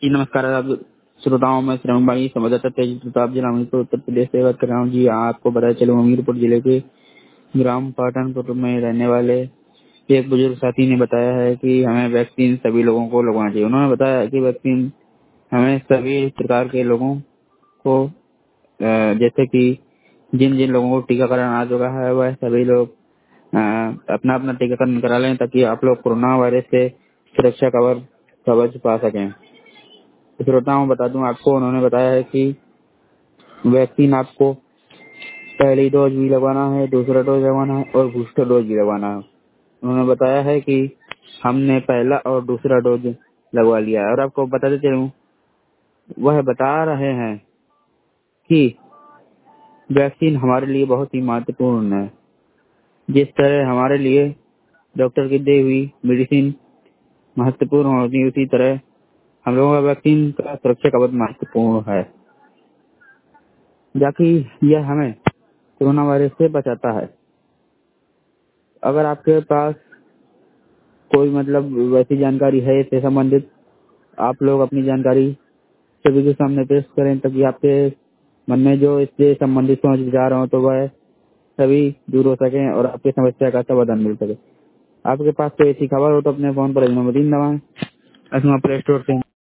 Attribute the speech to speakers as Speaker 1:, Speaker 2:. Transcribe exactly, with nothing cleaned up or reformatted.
Speaker 1: जी नमस्कार आप श्रोताओं में श्रवण बाई संवाददाता तेज प्रताप जिला हमीरपुर उत्तर प्रदेश से बात कर रहा हूँ। जी आपको पता चलो हमीरपुर जिले के ग्राम पाटनपुर में रहने वाले एक बुजुर्ग साथी ने बताया है कि हमें वैक्सीन सभी लोगों को लगवाना चाहिए। उन्होंने बताया कि वैक्सीन हमें सभी प्रकार के लोगों को अ, जैसे कि जिन जिन लोगों को टीकाकरण आ चुका है वह सभी लोग अ, अपना अपना टीकाकरण करा लें ताकि आप लोग कोरोना वायरस से सुरक्षा कवर कवच पा सकें। श्रोताओं बता दूं आपको, उन्होंने बताया है कि वैक्सीन आपको पहली डोज भी लगवाना है, दूसरा डोज लगवाना है और बूस्टर डोज भी लगवाना है। उन्होंने बताया है कि हमने पहला और दूसरा डोज लगवा लिया है। और आपको बताते चलूं, वह बता रहे हैं कि वैक्सीन हमारे लिए बहुत ही महत्वपूर्ण है। जिस तरह हमारे लिए डॉक्टर की दी हुई मेडिसिन महत्वपूर्ण होती है, उसी तरह हम लोगों का वैक्सीन का सुरक्षा कवच महत्वपूर्ण है, जाकि यह हमें कोरोना वायरस से बचाता है। अगर आपके पास कोई मतलब वैसी जानकारी है इससे संबंधित, आप लोग अपनी जानकारी सभी के सामने पेश करें ताकि आपके मन में जो इससे संबंधित सोच विचार हो तो वह सभी दूर हो सके और आपकी समस्या का समाधान मिल सके। आपके पास कोई ऐसी खबर हो तो अपने फोन पर नंबर तीन दबाएं, प्ले स्टोर से